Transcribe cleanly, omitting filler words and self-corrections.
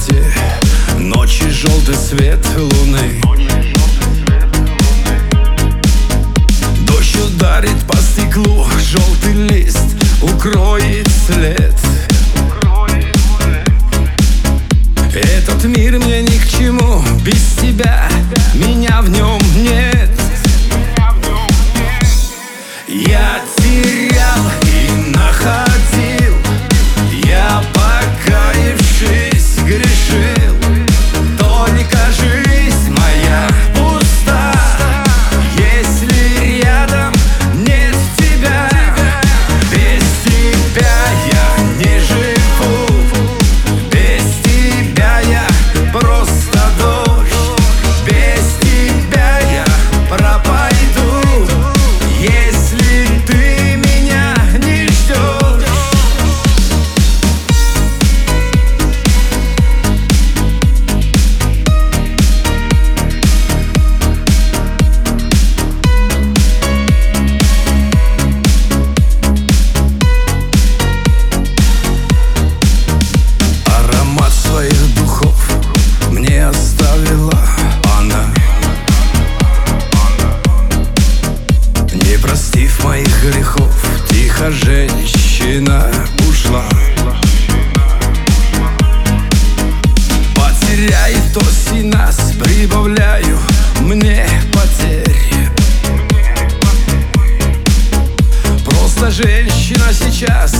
темноте ночи желтый свет луны. Дождь ударит по стеклу, желтый лист укроет след. Этот мир мне ни к чему, без тебя меня в нем нет. Я терял и находил, я покаявшись грешил. Только жизнь моя пуста, если рядом нет тебя. Без тебя я не живу, без тебя я просто дождь. Без тебя я пропойду, если ты меня не ждешь. Аромат своих духов мне оставила она, не простив моих грехов, тихо женщина ушла. Потеряет оси нас, прибавляю мне потерь. Просто женщина сейчас